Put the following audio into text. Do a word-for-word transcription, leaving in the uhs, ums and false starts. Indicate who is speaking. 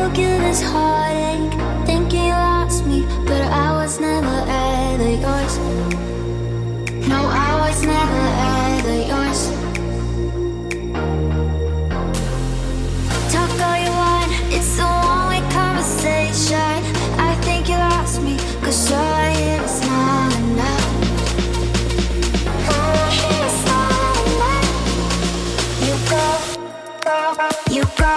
Speaker 1: give this heartache. Think you lost me, but I was never ever yours. No, I was never ever yours. Talk all you want, it's a one-way conversation. I think you lost me, cause all I hear is not enough. All I hear is not enough. You go, go, you go.